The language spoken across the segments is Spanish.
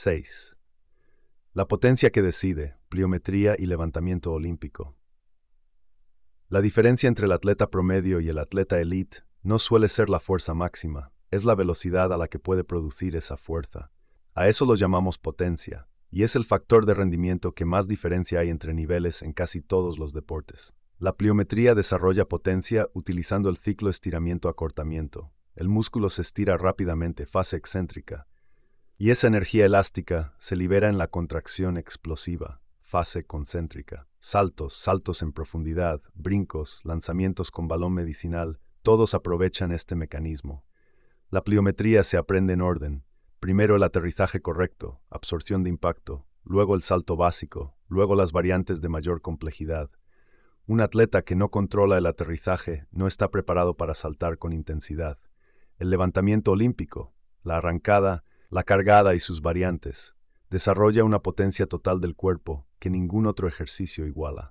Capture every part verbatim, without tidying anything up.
seis. La potencia que decide, pliometría y levantamiento olímpico. La diferencia entre el atleta promedio y el atleta elite no suele ser la fuerza máxima, es la velocidad a la que puede producir esa fuerza. A eso lo llamamos potencia, y es el factor de rendimiento que más diferencia hay entre niveles en casi todos los deportes. La pliometría desarrolla potencia utilizando el ciclo estiramiento-acortamiento. El músculo se estira rápidamente, fase excéntrica, y esa energía elástica se libera en la contracción explosiva, fase concéntrica. Saltos, saltos en profundidad, brincos, lanzamientos con balón medicinal, todos aprovechan este mecanismo. La pliometría se aprende en orden. Primero el aterrizaje correcto, absorción de impacto, luego el salto básico, luego las variantes de mayor complejidad. Un atleta que no controla el aterrizaje no está preparado para saltar con intensidad. El levantamiento olímpico, la arrancada, la cargada y sus variantes, desarrolla una potencia total del cuerpo que ningún otro ejercicio iguala.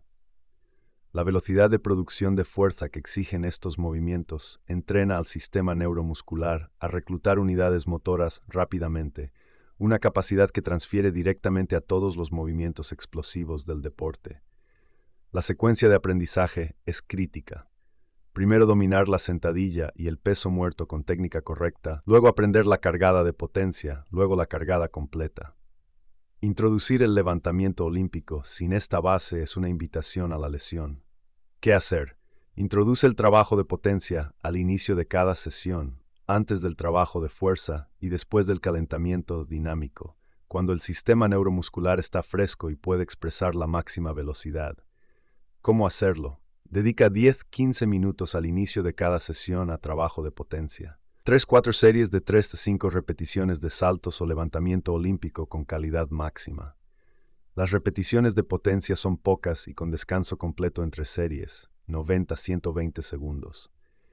La velocidad de producción de fuerza que exigen estos movimientos entrena al sistema neuromuscular a reclutar unidades motoras rápidamente, una capacidad que transfiere directamente a todos los movimientos explosivos del deporte. La secuencia de aprendizaje es crítica. Primero dominar la sentadilla y el peso muerto con técnica correcta, luego aprender la cargada de potencia, luego la cargada completa. Introducir el levantamiento olímpico sin esta base es una invitación a la lesión. ¿Qué hacer? Introduce el trabajo de potencia al inicio de cada sesión, antes del trabajo de fuerza y después del calentamiento dinámico, cuando el sistema neuromuscular está fresco y puede expresar la máxima velocidad. ¿Cómo hacerlo? Dedica diez a quince minutos al inicio de cada sesión a trabajo de potencia. tres a cuatro series de tres a cinco repeticiones de saltos o levantamiento olímpico con calidad máxima. Las repeticiones de potencia son pocas y con descanso completo entre series, noventa a ciento veinte segundos.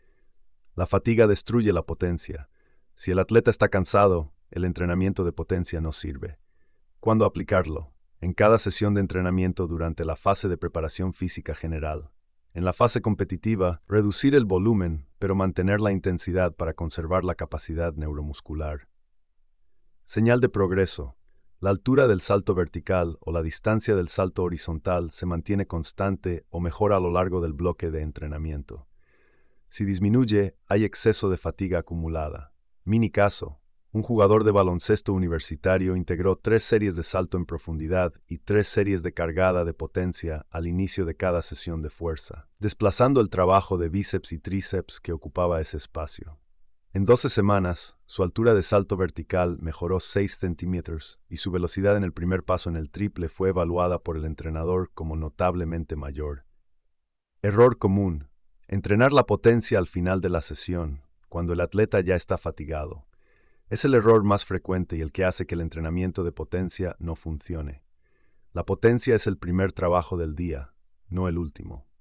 La fatiga destruye la potencia. Si el atleta está cansado, el entrenamiento de potencia no sirve. ¿Cuándo aplicarlo? En cada sesión de entrenamiento durante la fase de preparación física general. En la fase competitiva, reducir el volumen, pero mantener la intensidad para conservar la capacidad neuromuscular. Señal de progreso. La altura del salto vertical o la distancia del salto horizontal se mantiene constante o mejora a lo largo del bloque de entrenamiento. Si disminuye, hay exceso de fatiga acumulada. Mini caso. Un jugador de baloncesto universitario integró tres series de salto en profundidad y tres series de cargada de potencia al inicio de cada sesión de fuerza, desplazando el trabajo de bíceps y tríceps que ocupaba ese espacio. En doce semanas, su altura de salto vertical mejoró seis centímetros y su velocidad en el primer paso en el triple fue evaluada por el entrenador como notablemente mayor. Error común. Entrenar la potencia al final de la sesión, cuando el atleta ya está fatigado. Es el error más frecuente y el que hace que el entrenamiento de potencia no funcione. La potencia es el primer trabajo del día, no el último.